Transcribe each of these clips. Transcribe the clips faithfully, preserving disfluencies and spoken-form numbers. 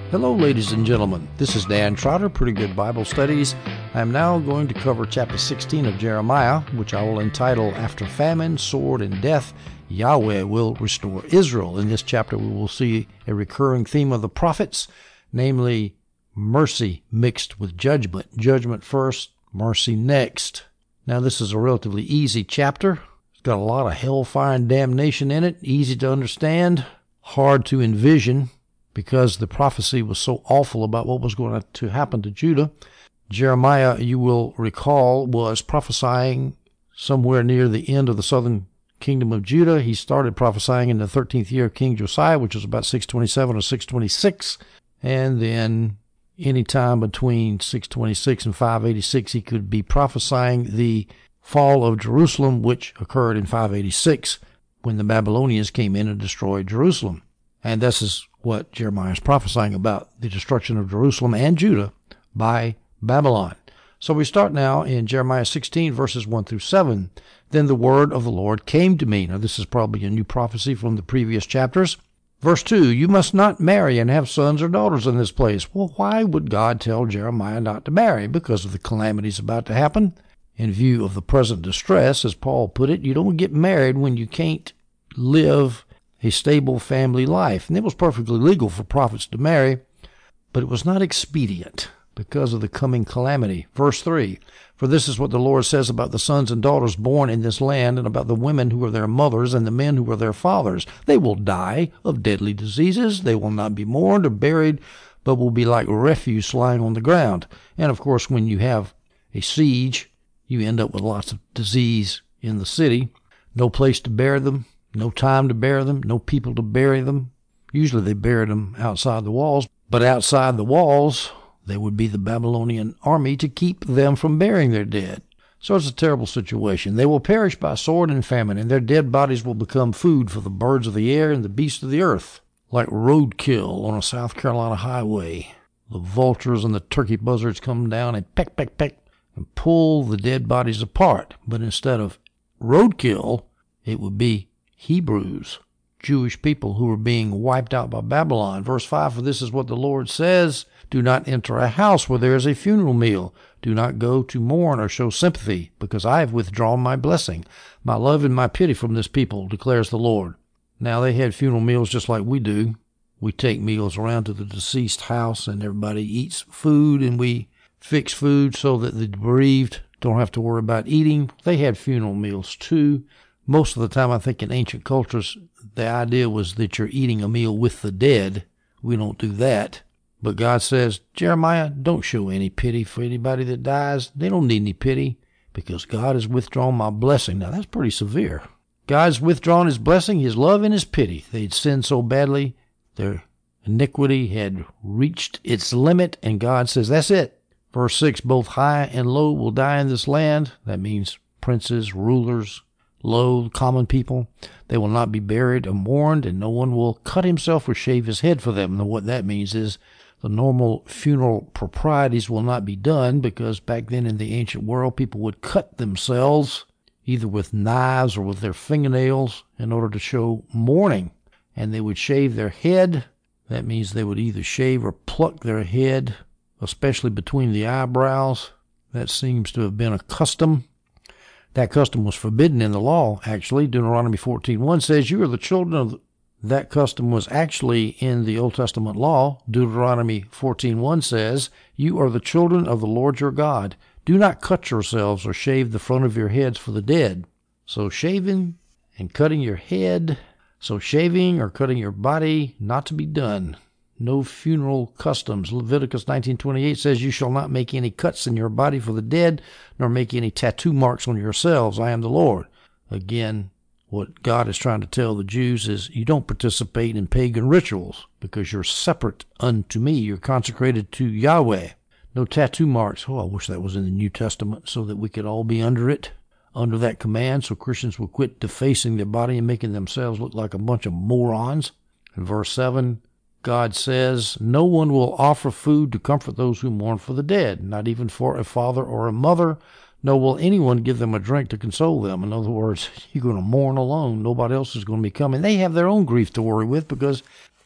Hello, ladies and gentlemen. This is Dan Trotter, Pretty Good Bible Studies. I am now going to cover chapter sixteen of Jeremiah, which I will entitle, After Famine, Sword, and Death, Yahweh Will Restore Israel. In this chapter, we will see a recurring theme of the prophets, namely mercy mixed with judgment. Judgment first, mercy next. Now, this is a relatively easy chapter. It's got a lot of hellfire and damnation in it, easy to understand, hard to envision, because the prophecy was so awful about what was going to happen to Judah. Jeremiah, you will recall, was prophesying somewhere near the end of the southern kingdom of Judah. He started prophesying in the thirteenth year of King Josiah, which was about six twenty-seven or six twenty-six. And then any time between six twenty-six and five eighty-six, he could be prophesying the fall of Jerusalem, which occurred in five eighty-six when the Babylonians came in and destroyed Jerusalem. And this is what Jeremiah is prophesying about, the destruction of Jerusalem and Judah by Babylon. So we start now in Jeremiah sixteen, verses one through seven. Then the word of the Lord came to me. Now this is probably a new prophecy from the previous chapters. Verse two, you must not marry and have sons or daughters in this place. Well, why would God tell Jeremiah not to marry? Because of the calamities about to happen. In view of the present distress, as Paul put it, you don't get married when you can't live a stable family life. And it was perfectly legal for prophets to marry, but it was not expedient because of the coming calamity. Verse three, for this is what the Lord says about the sons and daughters born in this land, and about the women who are their mothers and the men who are their fathers. They will die of deadly diseases. They will not be mourned or buried, but will be like refuse lying on the ground. And of course, when you have a siege, you end up with lots of disease in the city. No place to bury them. No time to bury them, no people to bury them. Usually they buried them outside the walls, but outside the walls, there would be the Babylonian army to keep them from burying their dead. So it's a terrible situation. They will perish by sword and famine, and their dead bodies will become food for the birds of the air and the beasts of the earth, like roadkill on a South Carolina highway. The vultures and the turkey buzzards come down and peck, peck, peck, and pull the dead bodies apart. But instead of roadkill, it would be Hebrews, Jewish people who were being wiped out by Babylon. Verse five, for this is what the Lord says, do not enter a house where there is a funeral meal. Do not go to mourn or show sympathy, because I have withdrawn my blessing, my love and my pity from this people, declares the Lord. Now they had funeral meals just like we do. We take meals around to the deceased house and everybody eats food, and we fix food so that the bereaved don't have to worry about eating. They had funeral meals too. Most of the time, I think in ancient cultures, the idea was that you're eating a meal with the dead. We don't do that. But God says, Jeremiah, don't show any pity for anybody that dies. They don't need any pity because God has withdrawn my blessing. Now, that's pretty severe. God's withdrawn his blessing, his love, and his pity. They'd sinned so badly, their iniquity had reached its limit, and God says, that's it. Verse six, both high and low will die in this land. That means princes, rulers, low, common people. They will not be buried or mourned, and no one will cut himself or shave his head for them. Now, what that means is the normal funeral proprieties will not be done, because back then in the ancient world, people would cut themselves either with knives or with their fingernails in order to show mourning. And they would shave their head. That means they would either shave or pluck their head, especially between the eyebrows. That seems to have been a custom. That custom was forbidden in the law, actually. Deuteronomy fourteen one says, you are the children of... The... That custom was actually in the Old Testament law. Deuteronomy fourteen one says, you are the children of the Lord your God. Do not cut yourselves or shave the front of your heads for the dead. So shaving and cutting your head, so shaving or cutting your body, not to be done. No funeral customs. Leviticus nineteen twenty-eight says, you shall not make any cuts in your body for the dead, nor make any tattoo marks on yourselves. I am the Lord. Again, what God is trying to tell the Jews is you don't participate in pagan rituals because you're separate unto me. You're consecrated to Yahweh. No tattoo marks. Oh, I wish that was in the New Testament so that we could all be under it, under that command, so Christians would quit defacing their body and making themselves look like a bunch of morons. In verse seven, God says, no one will offer food to comfort those who mourn for the dead, not even for a father or a mother. Nor will anyone give them a drink to console them. In other words, you're going to mourn alone. Nobody else is going to be coming. They have their own grief to worry with because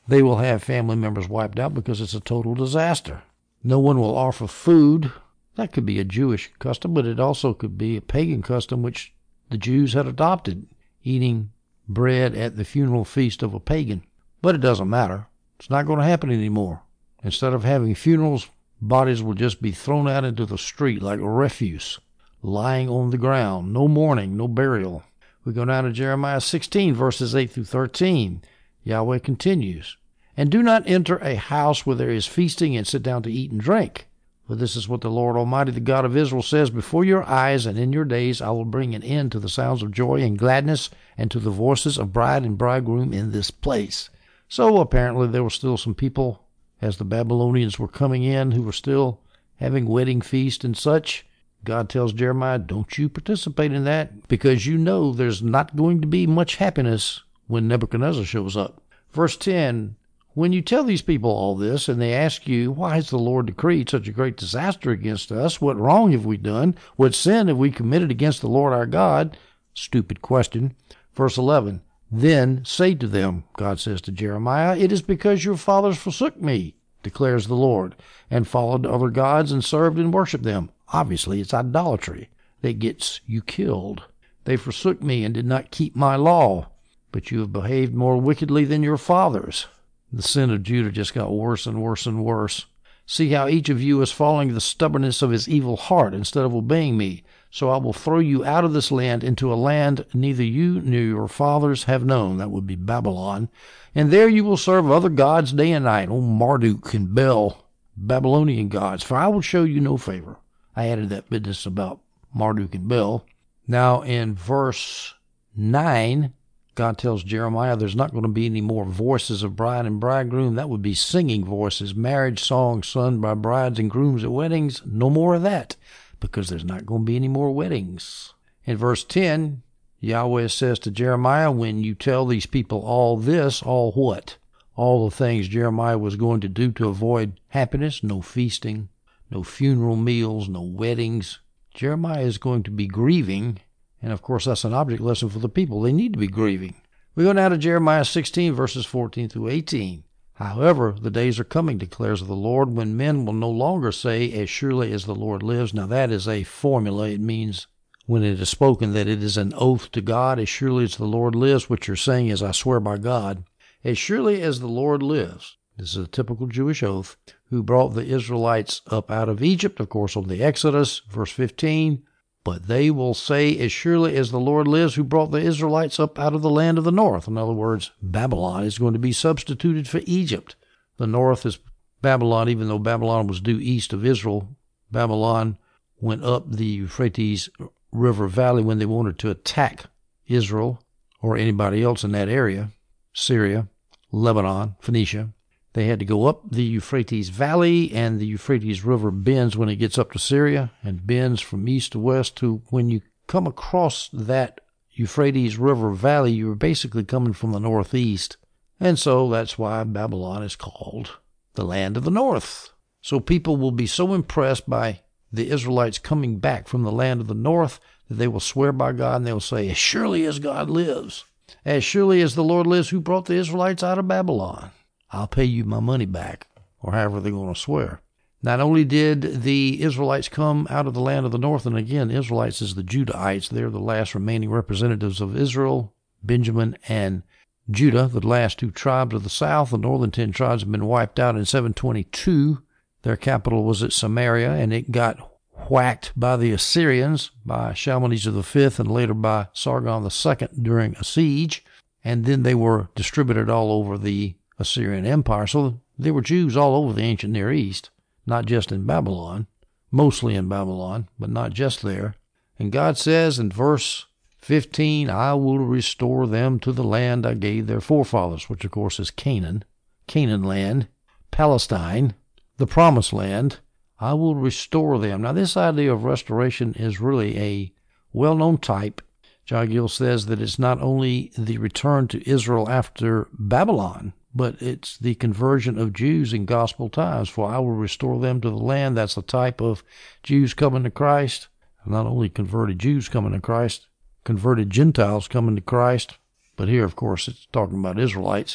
They will have family members wiped out because it's a total disaster. No one will offer food. That could be a Jewish custom, but it also could be a pagan custom which the Jews had adopted, eating bread at the funeral feast of a pagan. But it doesn't matter. It's not going to happen anymore. Instead of having funerals, bodies will just be thrown out into the street like refuse, lying on the ground. No mourning, no burial. We go down to Jeremiah sixteen, verses eight through thirteen. Yahweh continues, "And do not enter a house where there is feasting and sit down to eat and drink. For this is what the Lord Almighty, the God of Israel, says, Before your eyes and in your days I will bring an end to the sounds of joy and gladness and to the voices of bride and bridegroom in this place." So apparently there were still some people, as the Babylonians were coming in, who were still having wedding feast and such. God tells Jeremiah, don't you participate in that, because you know there's not going to be much happiness when Nebuchadnezzar shows up. Verse ten, "When you tell these people all this, and they ask you, why has the Lord decreed such a great disaster against us? What wrong have we done? What sin have we committed against the Lord our God?" Stupid question. Verse eleven, "Then say to them," God says to Jeremiah, "It is because your fathers forsook me, declares the Lord, and followed other gods and served and worshipped them." Obviously, it's idolatry that gets you killed. "They forsook me and did not keep my law, but you have behaved more wickedly than your fathers." The sin of Judah just got worse and worse and worse. "See how each of you is following the stubbornness of his evil heart instead of obeying me. So I will throw you out of this land into a land neither you nor your fathers have known." That would be Babylon. "And there you will serve other gods day and night." Oh, Marduk and Bel, Babylonian gods. "For I will show you no favor." I added that business about Marduk and Bel. Now in verse nine, God tells Jeremiah there's not going to be any more voices of bride and bridegroom. That would be singing voices, marriage songs sung by brides and grooms at weddings. No more of that, because there's not going to be any more weddings. In verse ten, Yahweh says to Jeremiah, when you tell these people all this, all what? All the things Jeremiah was going to do to avoid happiness, no feasting, no funeral meals, no weddings. Jeremiah is going to be grieving. And, of course, that's an object lesson for the people. They need to be grieving. We go now to Jeremiah sixteen, verses fourteen through eighteen. "However, the days are coming, declares the Lord, when men will no longer say, as surely as the Lord lives." Now, that is a formula. It means when it is spoken that it is an oath to God. As surely as the Lord lives, what you're saying is, I swear by God. As surely as the Lord lives. This is a typical Jewish oath. "Who brought the Israelites up out of Egypt," of course, on the Exodus, verse fifteen. "But they will say, as surely as the Lord lives, who brought the Israelites up out of the land of the north." In other words, Babylon is going to be substituted for Egypt. The north is Babylon, even though Babylon was due east of Israel. Babylon went up the Euphrates River Valley when they wanted to attack Israel or anybody else in that area. Syria, Lebanon, Phoenicia. They had to go up the Euphrates Valley, and the Euphrates River bends when it gets up to Syria, and bends from east to west. To when you come across that Euphrates River Valley, you're basically coming from the northeast. And so that's why Babylon is called the land of the north. So people will be so impressed by the Israelites coming back from the land of the north that they will swear by God, and they'll say, as surely as God lives, as surely as the Lord lives who brought the Israelites out of Babylon, I'll pay you my money back, or however they're going to swear. Not only did the Israelites come out of the land of the north, and again, Israelites is the Judahites. They're the last remaining representatives of Israel, Benjamin and Judah, the last two tribes of the south. The northern ten tribes have been wiped out in seven twenty-two. Their capital was at Samaria, and it got whacked by the Assyrians, by Shalmaneser the fifth, and later by Sargon the second during a siege. And then they were distributed all over the Assyrian Empire. So there were Jews all over the ancient Near East, not just in Babylon, mostly in Babylon, but not just there. And God says in verse fifteen, I will restore them to the land I gave their forefathers, which of course is Canaan, Canaan land, Palestine, the promised land. I will restore them. Now this idea of restoration is really a well-known type. John Gill says that it's not only the return to Israel after Babylon, but it's the conversion of Jews in gospel times. For I will restore them to the land. That's a type of Jews coming to Christ. Not only converted Jews coming to Christ, converted Gentiles coming to Christ. But here, of course, it's talking about Israelites.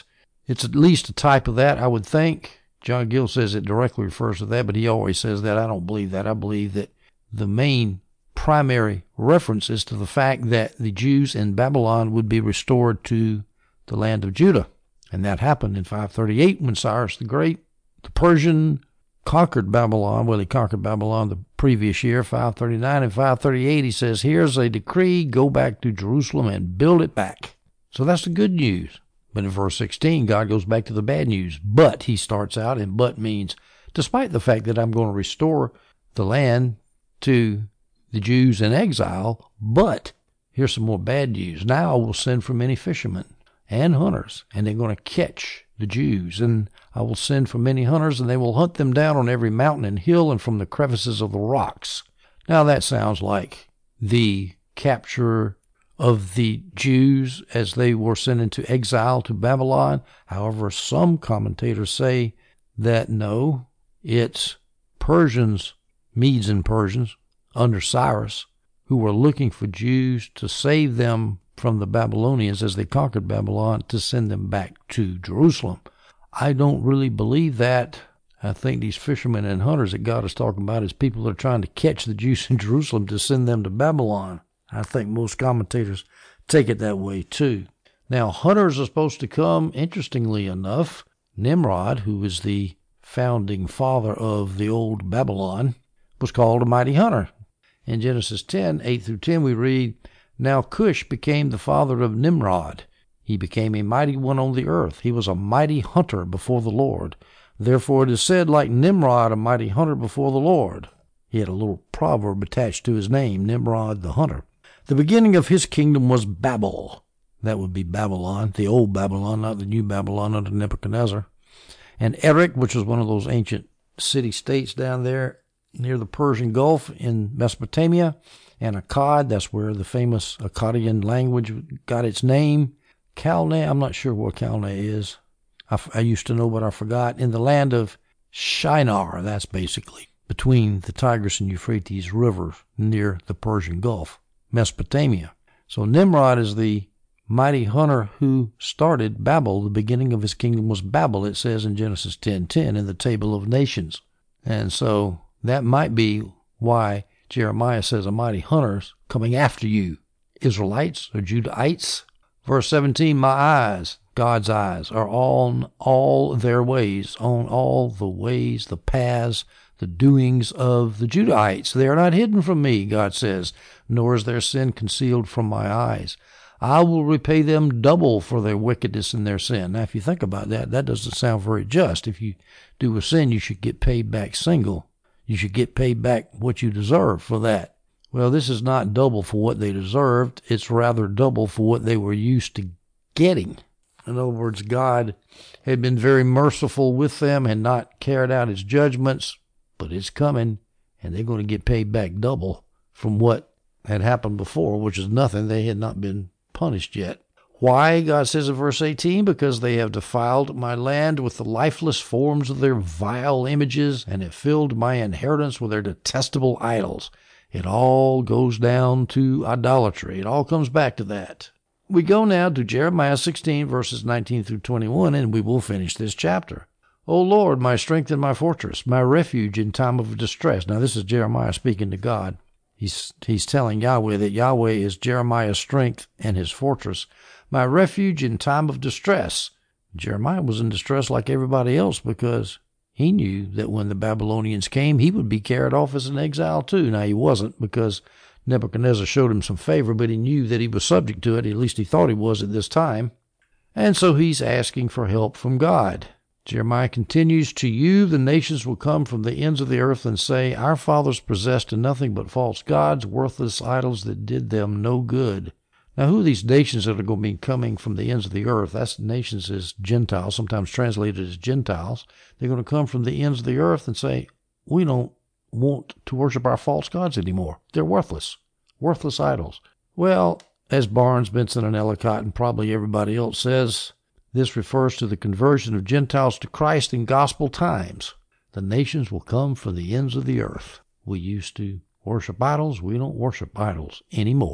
It's at least a type of that, I would think. John Gill says it directly refers to that, but he always says that. I don't believe that. I believe that the main primary reference is to the fact that the Jews in Babylon would be restored to the land of Judah. And that happened in five thirty-eight when Cyrus the Great, the Persian, conquered Babylon. Well, he conquered Babylon the previous year, five thirty-nine. And five thirty-eight, he says, here's a decree, go back to Jerusalem and build it back. So that's the good news. But in verse sixteen, God goes back to the bad news. But, he starts out, and but means, despite the fact that I'm going to restore the land to the Jews in exile, but here's some more bad news. Now I will send for many fishermen and hunters, and they're going to catch the Jews. And I will send for many hunters, and they will hunt them down on every mountain and hill and from the crevices of the rocks. Now that sounds like the capture of the Jews as they were sent into exile to Babylon. However, some commentators say that no, it's Persians, Medes and Persians, under Cyrus, who were looking for Jews to save them from the Babylonians as they conquered Babylon, to send them back to Jerusalem. I don't really believe that. I think these fishermen and hunters that God is talking about is people that are trying to catch the Jews in Jerusalem to send them to Babylon. I think most commentators take it that way too. Now, hunters are supposed to come, interestingly enough. Nimrod, who is the founding father of the old Babylon, was called a mighty hunter. In Genesis ten, eight through ten, we read, Now Cush became the father of Nimrod. He became a mighty one on the earth. He was a mighty hunter before the Lord. Therefore it is said, like Nimrod, a mighty hunter before the Lord. He had a little proverb attached to his name, Nimrod the hunter. The beginning of his kingdom was Babel. That would be Babylon, the old Babylon, not the new Babylon under Nebuchadnezzar. And Erech, which was one of those ancient city-states down there near the Persian Gulf in Mesopotamia. And Akkad, that's where the famous Akkadian language got its name. Calneh, I'm not sure what Calneh is. I, I used to know, but I forgot. In the land of Shinar, that's basically between the Tigris and Euphrates rivers near the Persian Gulf, Mesopotamia. So Nimrod is the mighty hunter who started Babel. The beginning of his kingdom was Babel, it says in Genesis ten ten in the Table of Nations. And so that might be why Jeremiah says a mighty hunter's coming after you. Israelites or Judahites. Verse seventeen, my eyes, God's eyes, are on all their ways, on all the ways, the paths, the doings of the Judahites. They are not hidden from me, God says, nor is their sin concealed from my eyes. I will repay them double for their wickedness and their sin. Now, if you think about that, that doesn't sound very just. If you do a sin, you should get paid back single. You should get paid back what you deserve for that. Well, this is not double for what they deserved. It's rather double for what they were used to getting. In other words, God had been very merciful with them and not carried out his judgments, but it's coming, and they're going to get paid back double from what had happened before, which is nothing. They had not been punished yet. Why? God says in verse eighteen, because they have defiled my land with the lifeless forms of their vile images, and have filled my inheritance with their detestable idols. It all goes down to idolatry. It all comes back to that. We go now to Jeremiah sixteen, verses nineteen through twenty-one, and we will finish this chapter. O Lord, my strength and my fortress, my refuge in time of distress. Now, this is Jeremiah speaking to God. He's, he's telling Yahweh that Yahweh is Jeremiah's strength and his fortress, my refuge in time of distress. Jeremiah was in distress like everybody else because he knew that when the Babylonians came, he would be carried off as an exile too. Now, he wasn't because Nebuchadnezzar showed him some favor, but he knew that he was subject to it. At least he thought he was at this time. And so he's asking for help from God. Jeremiah continues, to you the nations will come from the ends of the earth and say, our fathers possessed nothing but false gods, worthless idols that did them no good. Now, who are these nations that are going to be coming from the ends of the earth? That's nations as Gentiles, sometimes translated as Gentiles. They're going to come from the ends of the earth and say, we don't want to worship our false gods anymore. They're worthless, worthless idols. Well, as Barnes, Benson, and Ellicott, and probably everybody else says, this refers to the conversion of Gentiles to Christ in gospel times. The nations will come from the ends of the earth. We used to worship idols. We don't worship idols anymore.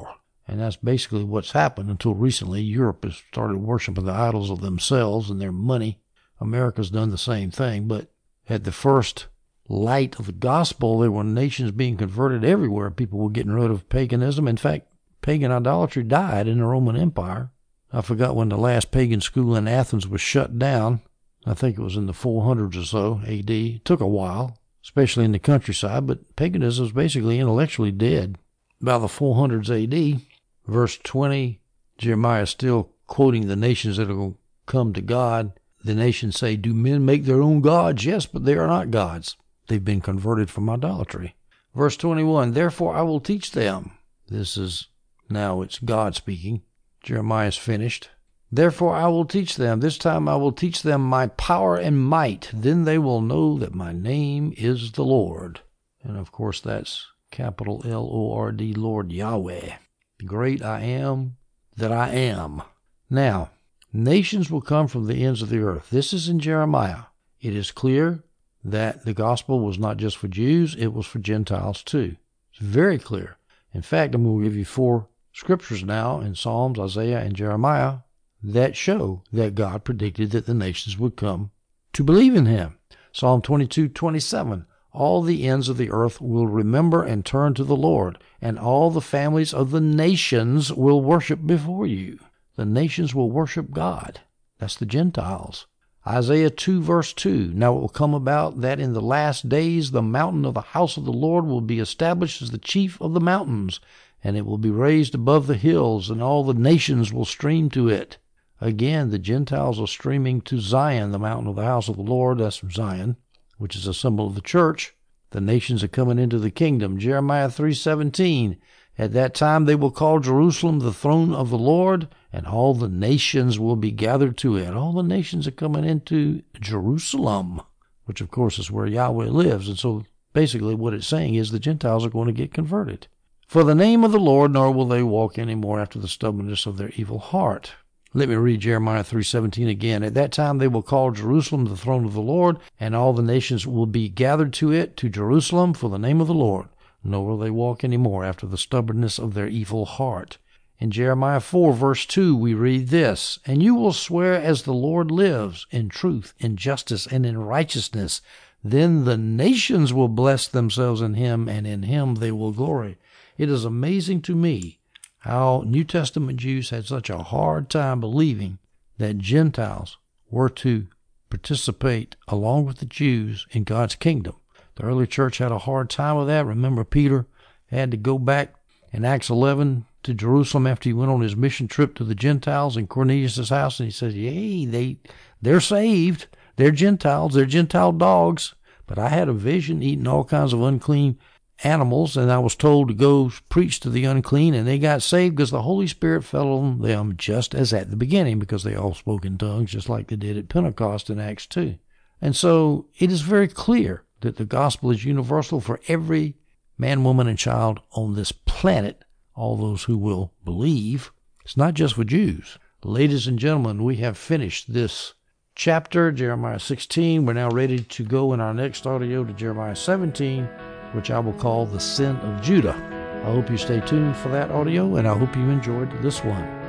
And that's basically what's happened until recently. Europe has started worshiping the idols of themselves and their money. America's done the same thing, but at the first light of the gospel, there were nations being converted everywhere. People were getting rid of paganism. In fact, pagan idolatry died in the Roman Empire. I forgot when the last pagan school in Athens was shut down. I think it was in the four hundreds or so A D. It took a while, especially in the countryside, but paganism was basically intellectually dead. By the four hundreds A D, verse twenty, Jeremiah is still quoting the nations that are going to come to God. The nations say, do men make their own gods? Yes, but they are not gods. They've been converted from idolatry. Verse twenty-one, therefore I will teach them. This is, now it's God speaking. Jeremiah's finished. Therefore I will teach them. This time I will teach them my power and might. Then they will know that my name is the Lord. And of course that's capital L O R D, Lord Yahweh. The great I am that I am. Now, nations will come from the ends of the earth. This is in Jeremiah. It is clear that the gospel was not just for Jews, it was for Gentiles too. It's very clear. In fact, I'm going to give you four scriptures now in Psalms, Isaiah, and Jeremiah that show that God predicted that the nations would come to believe in him. Psalm twenty-two twenty-seven, all the ends of the earth will remember and turn to the Lord, and all the families of the nations will worship before you. The nations will worship God. That's the Gentiles. Isaiah two verse two, now it will come about that in the last days the mountain of the house of the Lord will be established as the chief of the mountains, and it will be raised above the hills, and all the nations will stream to it. Again, the Gentiles are streaming to Zion, the mountain of the house of the Lord. That's from Zion, which is a symbol of the church. The nations are coming into the kingdom. Jeremiah three seventeen, at that time they will call Jerusalem the throne of the Lord, and all the nations will be gathered to it. All the nations are coming into Jerusalem, which of course is where Yahweh lives. And so basically what it's saying is the Gentiles are going to get converted. For the name of the Lord, nor will they walk any more after the stubbornness of their evil heart. Let me read Jeremiah three seventeen again. At that time they will call Jerusalem the throne of the Lord, and all the nations will be gathered to it, to Jerusalem, for the name of the Lord. Nor will they walk any more after the stubbornness of their evil heart. In Jeremiah four verse two we read this, and you will swear as the Lord lives, in truth, in justice, and in righteousness. Then the nations will bless themselves in him, and in him they will glory. It is amazing to me how New Testament Jews had such a hard time believing that Gentiles were to participate along with the Jews in God's kingdom. The early church had a hard time with that. Remember, Peter had to go back in Acts eleven to Jerusalem after he went on his mission trip to the Gentiles in Cornelius' house, and he says, yay, they, they're saved. They're Gentiles. They're Gentile dogs. But I had a vision eating all kinds of unclean animals, and I was told to go preach to the unclean, and they got saved because the Holy Spirit fell on them just as at the beginning, because they all spoke in tongues just like they did at Pentecost in Acts two. And so it is very clear that the gospel is universal for every man, woman, and child on this planet, all those who will believe. It's not just for Jews. Ladies and gentlemen, we have finished this chapter, Jeremiah sixteen. We're now ready to go in our next audio to Jeremiah seventeen, which I will call the sin of Judah. I hope you stay tuned for that audio, and I hope you enjoyed this one.